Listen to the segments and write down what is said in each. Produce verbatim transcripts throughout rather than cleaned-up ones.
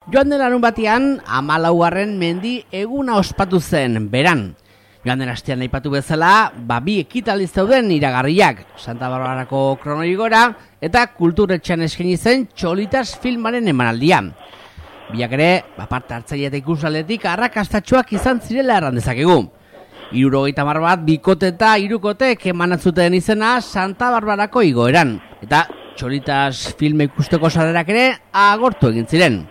Joan den larun batian, hamalaugarren mendi eguna ospatu zen, beran. Joan den astean aipatu bezala, babi ekitaldi zeuden iragarriak, Santa Barbarako kronoigora eta kulturetxean eskaini zen Txolitas filmaren emanaldia. Biak ere, parte hartzaile eta ikusaletik arrakastatxoak izan zirela erran dezakegu. Hirurogeita hamar bat bikote eta hirukotek emanatzuten izena Santa Barbarako igoeran, eta Txolitas filme ikusteko sarrerak ere agortu egin ziren.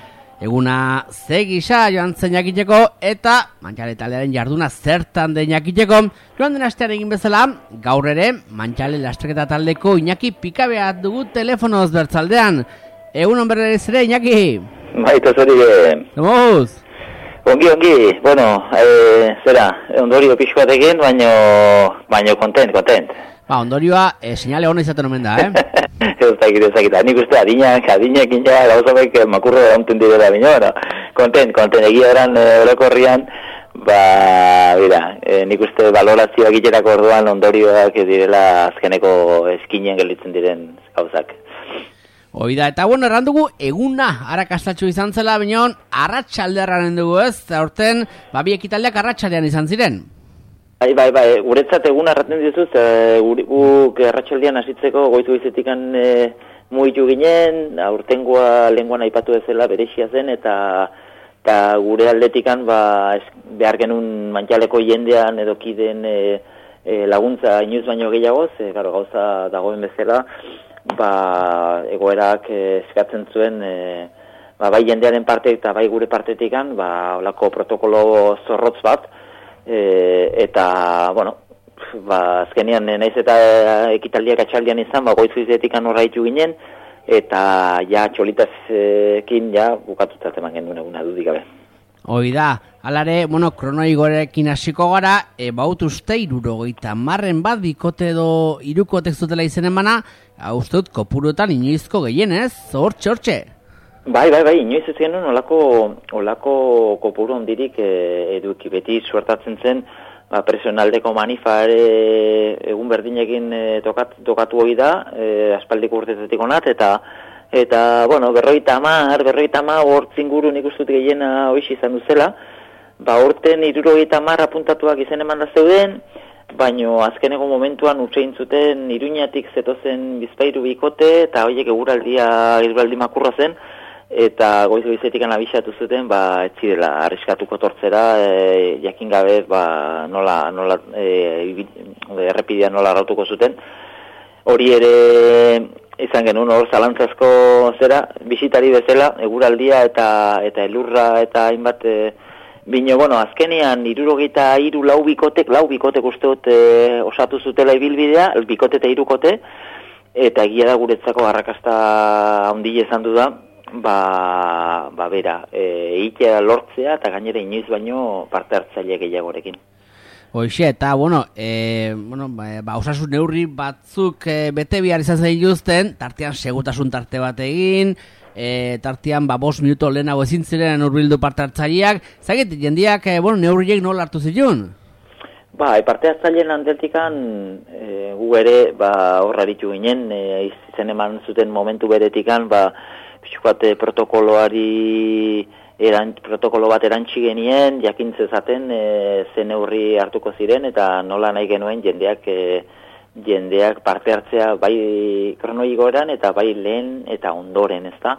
Eguna ze gisa joan zen jakiteko eta Mantxale taldearen jarduna zertan den jakiteko, joan den astean egin bezala, gaur ere Mantxale lasterketa taldeko Iñaki Pikabeat dugu telefonoz bertzaldean. Egun berrez ere, Iñaki? Baita zori ge. Zemuz? Ongi, ongi, bueno, e, zera, ondorio pixko batekin, baino, baino kontent, kontent. Ba, ondorioa, e, seinale hona izaten omen da, eh? Ez dakit, ez dakit, nik uste adinak, adinekin ja, gauzabek makurro onten direla bino, no? Kontent, kontent, egia eran orokorrian, ba, bera, e, nik uste valorazioak iterako orduan ondorioak direla azkeneko eskinen gelditzen diren gauzak. Oida, eta bueno, errandugu eguna arrakastatxo izan zela, bineon, arratsaldearraren dugu ez, aurten, babi ekitaldeak arratsaldean izan ziren. Bai, bai, bai, guretzat egun arraten dituz, e, guk arratsaldean hasitzeko goizu izetikan e, mugitu ginen, aurtengoa lenguan aipatu ezela berexia zen, eta, eta gure aldetikan ba, es, behar genuen Mantxaleko jendean edo kiden e, e, laguntza inoiz baino gehiagoz, e, garo, gauza dagoen bezala, ba, egoerak e, eskatzen zuen, e, ba, bai jendearen parte eta bai gure partetikan, ba, olako protokolo zorrotz bat, E, eta, bueno, ba, azkenean naiz eta ekitaldiak atxaldian izan, ba, goizu izetikan horraitu ginen, eta ja Txolitazkin ja bukatutzat eman genuen eguna dudik gabe. Hoi da, alare, bueno, kronoigorekin hasiko gara, e, baut uste irurogeita marren bat bikote edo irukotek zutela izen emana, uste dut kopuruetan inoizko gehienez, hortxe, hortxe. Bai, bai, bai, inoiz ez genuen olako, olako kopuru ondirik e, eduki beti suertatzen zen, ba, presionaldeko manifa ere egun berdinekin e, tokat, tokatu hori da, e, aspaldiko urtetetik onat, eta, eta bueno, berroita amar, berroita amar, hortzinguru nik ustut gehiena hoiz izan duzela, ba, horten irurogeita amar apuntatuak izen eman da zeuden, baino azkeneko momentuan utxein zuten Iruñatik zetozen Bizpairu bikote, eta horiek eguraldia, eguraldi makurra zen, eta goiz goizetik abisatu zuten, ba, ez zirela, arriskatuko tortzera, e, jakin gabe, ba, nola, nola, e, errepidea nola rautuko zuten. Hori ere, izan genuen hor, zalantzazko zera, bisitari bezala, eguraldia eta eta elurra eta hainbat, e, bino, bueno, azkenean, irurogeita iru lau bikotek, lau bikotek uste dut e, osatu zutela ibilbidea, bikote eta irukote, eta egia da guretzako arrakasta handile izan du da, ba, ba bera, e, eitea lortzea eta gainera inoiz baino parte hartzaile gehiagorekin. Hoxe, eta, bueno, e, bueno ba, ba, osasun neurri batzuk e, bete bihar izan zen juzten, tartean segutasun tarte bat egin, e, tartean ba, bost minuto lehenago ezin ziren hurbildu parte hartzaileak, zagit, jendiak, e, bueno, neurriek nola hartu zituen? Ba, e, parte hartzaileen handeltikan, e, gu ere, ba, horraritu ginen, e, izen eman zuten momentu beretikan, ba, pixuat protokoloari eran, protokolo bat erantzi genien, jakintzezaten e, ze neurri hartuko ziren eta nola nahi genuen jendeak e, jendeak parte hartzea bai kronoigoran eta bai lehen eta ondoren, ezta.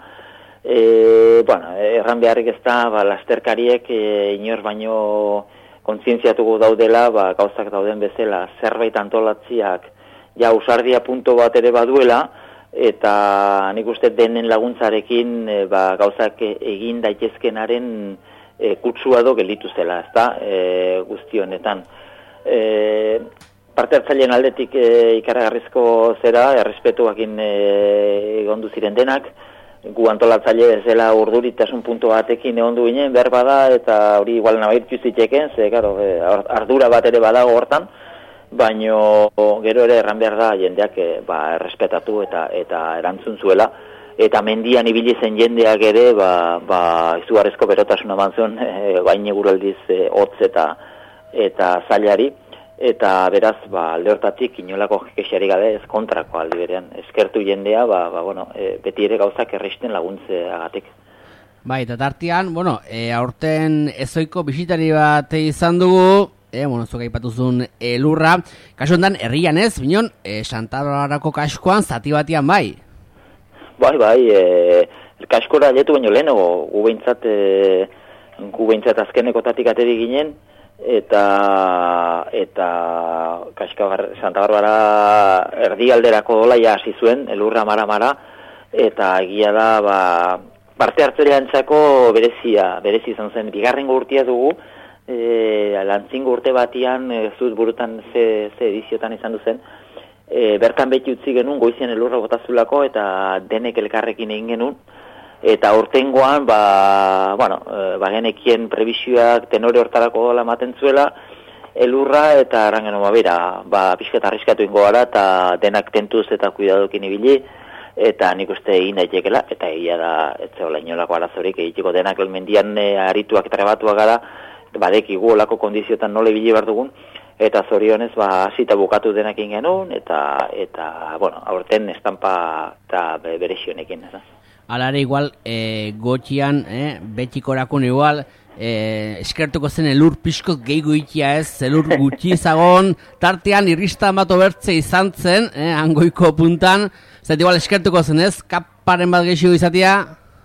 E, bueno, erran beharrik ezta, ba, lasterkariek e, inor baino kontzientziatuko daudela, ba, gauzak dauden bezala, zerbait antolatziak ja usardia punto bat ere baduela, eta nik uste denen laguntzarekin e, ba, gauzak egin daitezkenaren e, kutsua do gelditu zela, ezta, e, guzti honetan. E, parte hartzaileen aldetik e, ikaragarrizko zera, errespetuakin e, egondu ziren denak, gu antolatzaile bezala urduritasun puntu batekin egondu ginen, behar bada, eta hori igual nabaitu zitekeen, ze, karo, e, ardura bat ere badago hortan, baino gero ere erran behar da jendeak e, ba, errespetatu eta eta erantzun zuela, eta mendian ibili zen jendeak ere ba, ba, izugarrizko berotasuna mantzun, e, bain eguraldiz e, hotz eta eta zailari, eta beraz ba, alde hortatik inolako kexari gabe ez kontrako aldi berean, eskertu jendea, ba, ba, bueno, e, beti ere gauzak erresten laguntzeagatik. Bai, eta tartean, bueno, e, aurten ezoiko bisitari bat izan dugu, e, bueno, zuka ipatuzun e, lurra, kasu hondan herrian ez, binon, e, Santa Barbarako kaskoan zati batian bai. Bai, bai, e, kaskora letu baino lehenago, gu behintzat, e, gu behintzat azkenekotatik ateri ginen, eta eta kaska Santa Barbara erdialderako dolaia hasi zuen, elurra mara-mara, eta egia da, ba, parte hartzereantzako berezia, berezi izan zen, bigarrengo urtea dugu, e, lantzingo urte batian, e, zut burutan ze, ze ediziotan izan duzen, e, bertan beti utzi genuen, goizien elurra botazulako, eta denek elkarrekin egin genuen, eta urtengoan, ba, bueno, e, ba genekien prebisioak tenore hortarako dola ematen zuela, elurra, eta arran genuen, ba, bera, ba, pixkat arriskatu ingo gara, eta denak tentuz eta kuidadokin ibili, eta nik uste egin daitekela, eta egia da, ez zehola inolako arazorik, egiteko denak mendian e, arituak eta rebatuak gara, badekigu olako kondiziotan nola ibili behar dugun, eta zorionez, ba, hasita bukatu denak egin genuen, eta, eta, bueno, aurten estampa eta berezionekin, ez da. Alare igual, e, gotxian, e, betikorakun igual, e, eskertuko zen elur pixkot gehiago ikia ez, elur gutxi zagon, tartean irristan bat obertze izan zen, e, angoiko puntan, zait igual eskertuko zen ez, kaparen bat gehiago izatea?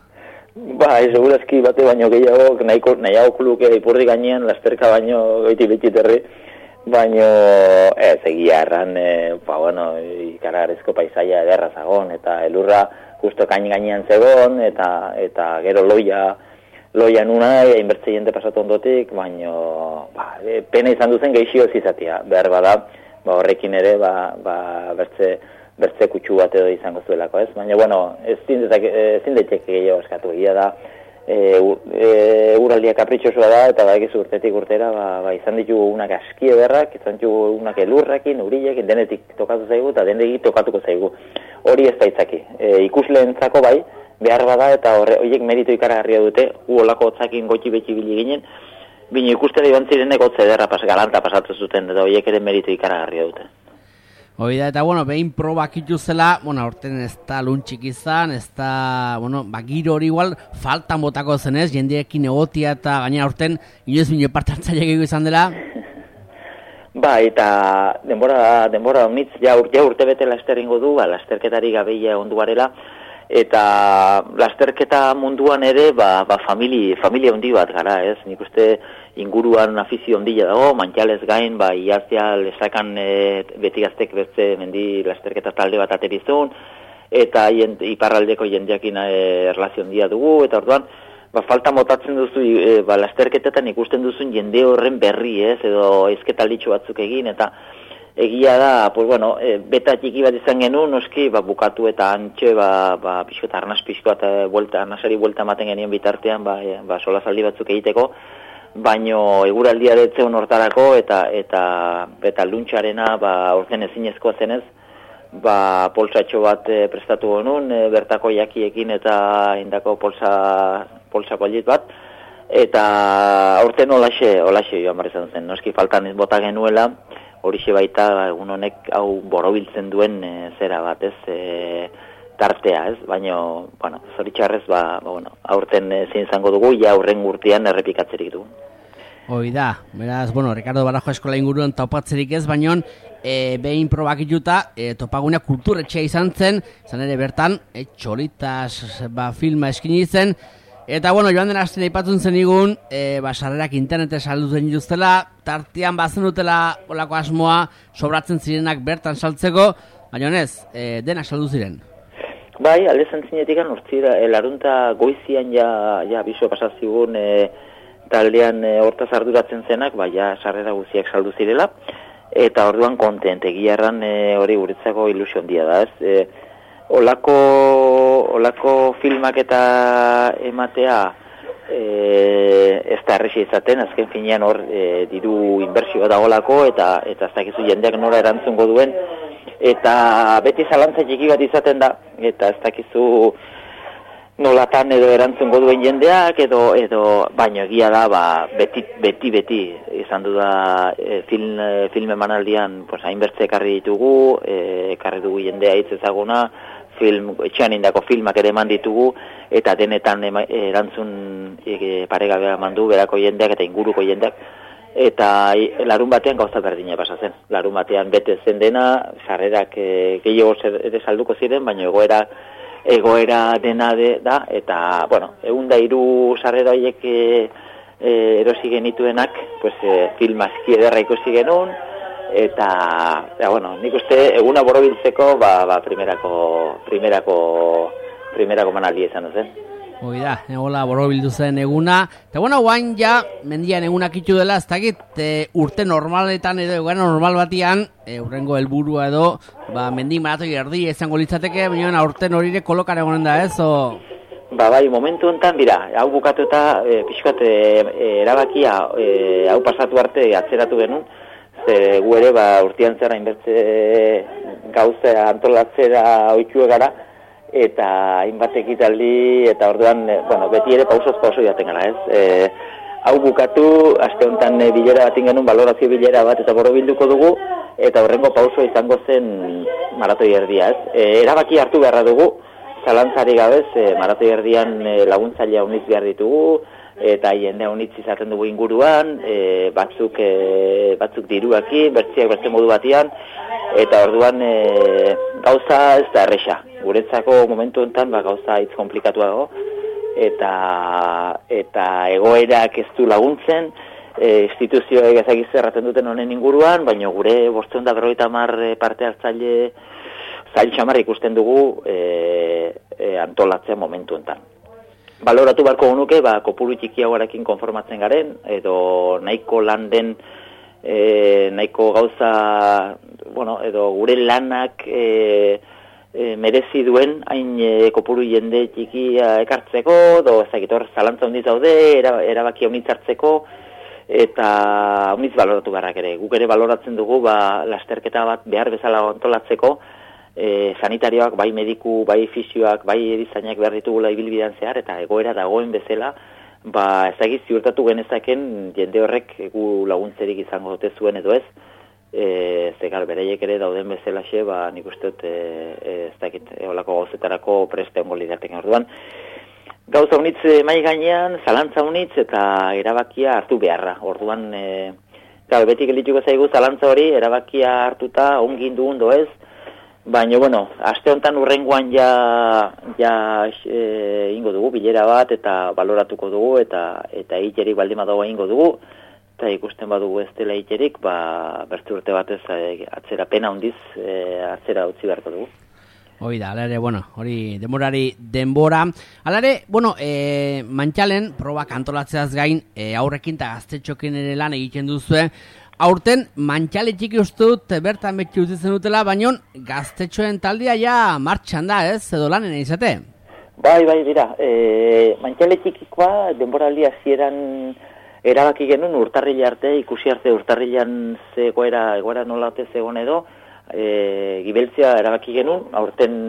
Ba, segurazki bate baino gehiago, nahiko, nahiago kuluke ipurdi gainean, lasterka baino goiti betxiterri, baino, ez, egia erran, e, ba, bueno, ikaragarrizko paisaia ederra zagon, eta elurra justo kain gainean zegon, eta eta gero loia, loia nuna, hainbertze jente pasatu ondotik, baino, ba, e, pena izan duzen gehixio ez izatea, behar bada, ba, horrekin ere, ba, ba, bertze, bertze kutsu bat edo izango zuelako, ez? Baina, bueno, ezin daiteke gehiago eskatu, egia da, e, e, uraldia kapritxosua da, eta da egizu urtetik urtera, ba, ba, izan ditugu unak aski ederrak, izan ditugu unak elurrekin, urilekin, denetik tokatu zaigu, eta denetik tokatuko zaigu. Hori ez da itzaki. E, ikusleentzako bai, behar bada, eta horiek meritu ikaragarria dute, gu olako otzakin gotxi betxi bili ginen, bine ikustera joan zirenek otze ederra pas, galanta pasatu zuten, eta horiek ere meritu ikaragarria dute. Hoi da, eta, bueno, behin probak ituzela, bueno, aurten ez da luntxik izan, ez da, bueno, ba, giro hori igual, faltan botako zenez, jendeekin egotia eta gaina aurten, inoiz bine partartzaile izan dela. Ba, eta denbora, denbora honitz, ja, ur, ja urte bete laster ingo du, ba, lasterketari gabeia ondu garela, eta lasterketa munduan ere, ba, ba famili, familia handi bat gara, ez? Nik uste inguruan afizio handia dago, Mantxalez gain, ba, iaztea lesakan e, beti gaztek beste mendi lasterketa talde bat aterizun, eta jend, iparraldeko jendeakin e, erlazio handia dugu, eta orduan, ba, falta motatzen duzu, e, ba, lasterketetan ikusten duzun jende horren berri, ez, edo ezketalditxo batzuk egin, eta egia da, pues bueno, e, beta txiki bat izan genuen, noski, ba, bukatu eta antxe, ba, ba, pixko eta arnaz pixko eta buelta, arnazari buelta ematen genien bitartean, ba, e, ba, solazaldi batzuk egiteko, baino eguraldia detzeun hortarako, eta, eta, eta luntxarena, ba, orten ezinezkoa zenez, ba, polsatxo bat e, prestatu genuen, e, bertako jakiekin eta indako polsa, polsa polit bat, eta aurten olaxe, olaxe joan barri zen, noski faltan bota genuela, horixe baita egun honek hau borobiltzen duen e, zera bat, ez, e, tartea, ez, baina, bueno, zoritxarrez, ba, ba, bueno, aurten ezin izango dugu, ja aurren urtean errepikatzerik dugu. Hoi da, beraz, bueno, Ricardo Barajo eskola inguruan topatzerik ez, baina e, behin probakituta e, topagunea kulturetxea izan zen, zan ere bertan, e, txolitas ba, filma eskini zen, eta, bueno, joan den hasten aipatzen zen igun, e, ba, sarrerak internete salduzen dituztela, tartean bazen dutela olako asmoa, sobratzen zirenak bertan saltzeko, baina ez, e, denak saldu ziren. Bai, alde zantzinetik urtzira, larunta goizian ja, ja biso pasazigun e, taldean e, hortaz arduratzen zenak, bai, ja, sarrera guziak saldu zirela, eta orduan kontent, egia erran e, hori guretzako ilusio handia da, ez, e, Olako, olako filmak eta ematea e, ez da errexia izaten, azken finean hor e, diru inbertsioa dagolako eta eta ez dakizu jendeak nora erantzungo duen, eta beti zalantza txiki bat izaten da, eta ez dakizu nolatan edo erantzungo duen jendeak, edo, edo baino egia da, ba, beti, beti, beti izan du da e, film, e, film emanaldian pues, hainbertze ekarri ditugu, e, ekarri dugu jendea hitz ezaguna, film, etxean indako filmak ere eman ditugu, eta denetan ema, erantzun e, paregabea eman du berako jendeak eta inguruko jendeak, eta larun batean gauza berdina pasa zen. Larun batean bete zen dena, sarrerak e, gehiago ere salduko ziren, baina egoera egoera dena de, da, eta, bueno, egun da hiru sarrera horiek e, e, erosi genituenak, pues, e, film aski ederra ikusi genuen, eta, ja, bueno, nik uste eguna borobiltzeko, ba, ba, primerako, primerako, primerako manaldi izan zen. Hoi da, egola borobildu zen eguna. Eta bueno, guain ja, mendian egunak itxu dela, ez dakit, e, urte normaletan edo eguera normal batian, e, urrengo helburua edo, ba, mendi maratoi erdi izango litzateke, baina aurten horire kolokan egonen da ez, o... Ba, bai, momentu honetan, bira, hau bukatu eta e, pixkat e, e, erabakia e, hau pasatu arte atzeratu genuen, ze gu ere, ba, urtean zera inbertze gauza antolatzera oitxue gara, eta hainbat ekitaldi, eta orduan, e, bueno, beti ere pausoz pauso jaten gara, ez? E, hau bukatu, aste honetan e, bilera bat ingenun, balorazio bilera bat, eta borobilduko dugu, eta horrengo pauso izango zen maratoi erdia, ez? E, erabaki hartu beharra dugu, zalantzari gabez, e, maratoi erdian e, laguntzailea uniz behar ditugu, eta jendea unitz izaten dugu inguruan, e, batzuk, e, batzuk diruaki, bertziak beste modu batian, eta orduan e, gauza ez da erresa. Guretzako momentu honetan ba, gauza hitz komplikatu dago, eta, eta egoerak ez du laguntzen, e, instituzioek ezagiz erraten duten honen inguruan, baina gure bostehun eta berrogeita hamar parte hartzaile zail xamar ikusten dugu e, e, antolatzea momentu honetan. Baloratu barko genuke, ba, kopuru txikiagoarekin konformatzen garen, edo nahiko lan den, e, nahiko gauza, bueno, edo gure lanak e, e, merezi duen, hain e, kopuru jende txikia ekartzeko, edo ezagitor zalantza hondiz daude, era, erabaki honitz hartzeko, eta honitz baloratu garrak ere. Guk ere baloratzen dugu, ba, lasterketa bat behar bezala antolatzeko, E, sanitarioak, bai mediku, bai fisioak, bai erizainak behar ditugula ibilbidean zehar, eta egoera dagoen bezala, ba, ezagiz ziurtatu genezaken jende horrek gu laguntzerik izango dute zuen edo ez, e, zegar bereiek ere dauden bezalaxe, ba, nik uste dut, e, e, ez dakit, eolako gauzetarako preste ongo lidaten orduan. Gauza unitz mai gainean, zalantza unitz, eta erabakia hartu beharra, orduan, e, gau, beti gelituko zaigu zalantza hori, erabakia hartuta, ongin dugun doez, baina, bueno, aste honetan urrengoan ja, ja e, ingo dugu, bilera bat, eta baloratuko dugu, eta eta iterik baldin badago ingo dugu, eta ikusten badugu ez dela iterik, ba, bertu urte batez e, atzera pena hundiz, e, atzera utzi beharko dugu. Hoi da, alare, bueno, hori denborari denbora. Alare, bueno, e, Mantxalen, probak antolatzeaz gain, e, aurrekin eta gaztetxokin ere lan egiten duzue, aurten Mantxale txiki uste dut bertan beti utzitzen dutela, baina gaztetxoen taldea ja martxan da, ez? Edo lanen izate? Bai, bai, dira. E, Mantxale txikikoa denboraldi hasieran erabaki genuen urtarrila arte, ikusi arte urtarrilan zegoera, egoera nolate zegoen edo, e, gibeltzia erabaki genuen, aurten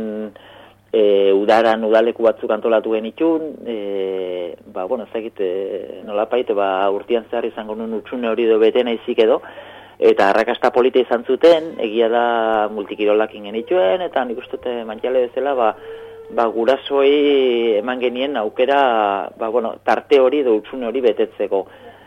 e, udaran udaleku batzuk antolatu genitun, e, ba, bueno, ezagit, e, nolapait, ba, urtean zehar izango nuen utxune hori edo betena izik edo, eta arrakasta polita izan zuten, egia da multikirolakin genituen, eta nik uste dut Mantxale bezala, ba, ba, gurasoi eman genien aukera, ba, bueno, tarte hori edo utxune hori betetzeko.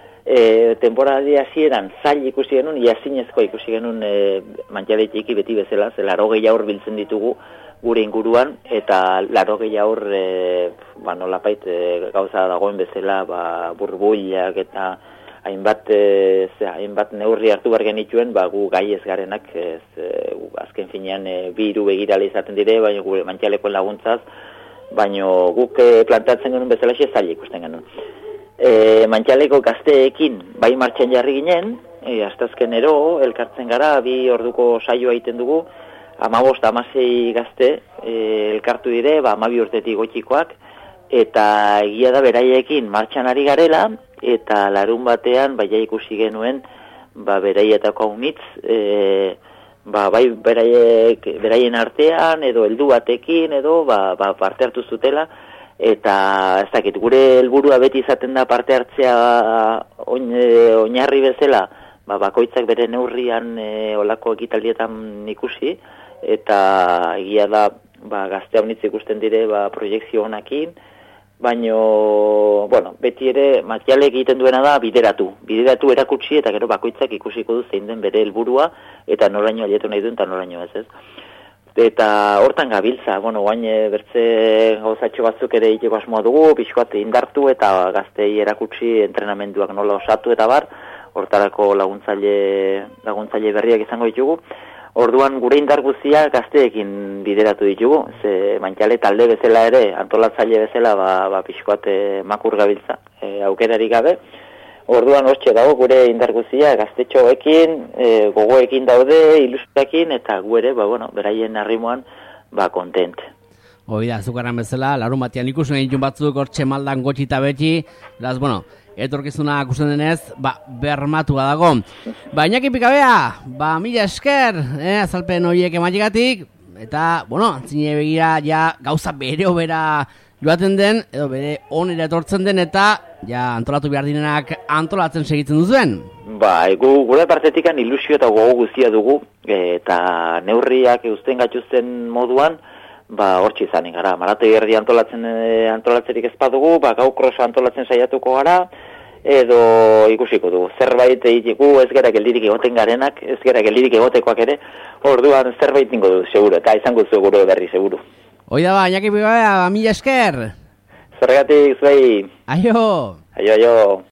E, temporaldi hasieran zail ikusi genuen, iazinezkoa ikusi genuen e, Mantxale txiki beti bezala, ze larogei aur biltzen ditugu gure inguruan, eta larogei aur e, ba, nolapait e, gauza dagoen bezala, ba, burbuilak eta hainbat, e, ze, hainbat neurri hartu behar genituen, ba, gu gai ez garenak, ez, e, azken finean e, bi hiru begirale izaten dire, baina gure Mantxalekoen laguntzaz, baina guk e, plantatzen genuen bezala xe zaila ikusten genuen. E, Mantxaleko gazteekin bai martxan jarri ginen, e, astazkenero elkartzen gara, bi orduko saioa egiten dugu, hamabost hamasei gazte e, elkartu dire, ba, hamabi urtetik gotxikoak, eta egia da beraiekin martxan ari garela, eta larun batean, baia ikusi genuen, ba, beraietako haunitz, e, ba, bai beraiek, beraien artean, edo heldu batekin, edo ba, ba, parte hartu zutela, eta ez dakit, gure helburua beti izaten da parte hartzea oin, e, oinarri bezala, ba, bakoitzak bere neurrian e, olako ekitaldietan ikusi, eta egia da ba, gazte haunitz ikusten dire ba, proiektzio honakin, baino, bueno, beti ere materialek egiten duena da bideratu. Bideratu erakutsi eta gero bakoitzak ikusiko du zein den bere helburua eta noraino aietu nahi duen eta noraino ez ez. Eta hortan gabiltza, bueno, guain bertze gauzatxo batzuk ere egiteko asmoa dugu, pixkoat indartu eta gaztei erakutsi entrenamenduak nola osatu eta bar, hortarako laguntzaile, laguntzaile berriak izango ditugu. Orduan gure indar guztia gazteekin bideratu ditugu, ze Mantxale talde bezala ere, antolatzaile bezala, ba, ba pixkoat makur gabiltza, e, aukerari gabe. Orduan hortxe dago gure indar guztia gaztetxoekin, e, gogoekin daude, ilusioekin, eta gu ere, ba, bueno, beraien arrimoan, ba, kontent. Hoi da, zukaran bezala, larun batean ikusen egin batzuk hortxe maldan gotxita beti, beraz, bueno, etorkizuna akusten denez, ba, bermatua dago. Ba, Iñaki Pikabea, ba, mila esker, eh, azalpen horiek emategatik, eta, bueno, antzine begira, ja, gauza bere obera joaten den, edo bere onera etortzen den, eta, ja, antolatu behar dinenak antolatzen segitzen duzuen. Ba, egu, gure partetikan ilusio eta gogo guztia dugu, eta neurriak eusten gatuzten moduan, ba, hortxe izanik gara, maratoi erdi antolatzen, e, antolatzerik ez badugu, ba, gau krosa antolatzen saiatuko gara, edo ikusiko dugu. Zerbait egiteko ez gara geldirik egoten garenak, ez gara geldirik egotekoak ere, orduan zerbait ningo du, seguro, eta izango zu gure berri, seguro. Hoi da ba, Iñaki Pikabea, mila esker! Zergatik, zuei! Aio! Aio, aio!